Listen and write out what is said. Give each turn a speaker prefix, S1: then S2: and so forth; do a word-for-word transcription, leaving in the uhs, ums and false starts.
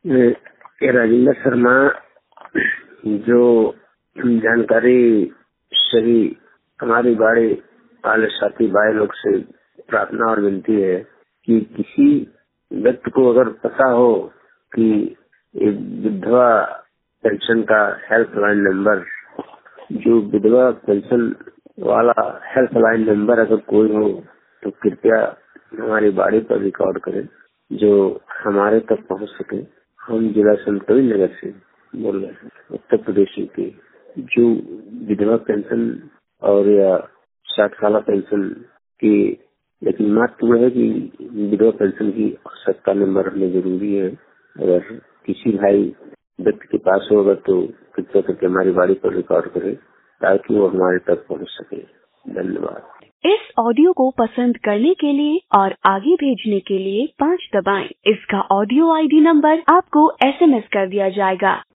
S1: ये राजेंद्र शर्मा, जो जानकारी सभी हमारी बाड़ी वाले साथी भाई लोग से प्रार्थना और विनती है कि किसी व्यक्ति को अगर पता हो कि एक विधवा पेंशन का हेल्पलाइन नंबर, जो विधवा पेंशन वाला हेल्पलाइन नंबर अगर कोई हो तो कृपया हमारी बाड़ी पर रिकॉर्ड करें, जो हमारे तक पहुंच सके। हम जिला संतकबीर नगर से बोल रहे हैं, उत्तर प्रदेश की, जो विधवा पेंशन और या साठ साल पेंशन की, लेकिन महत्व है कि विधवा पेंशन की आवश्यकता नंबर हमें जरूरी है। अगर किसी भाई व्यक्ति के पास होगा तो कृपया करके हमारी बाड़ी पर रिकॉर्ड करें ताकि वो हमारे तक पहुंच सके। धन्यवाद।
S2: इस ऑडियो को पसंद करने के लिए और आगे भेजने के लिए पाँच दबाएं। इसका ऑडियो आईडी नंबर आपको एसएमएस कर दिया जाएगा।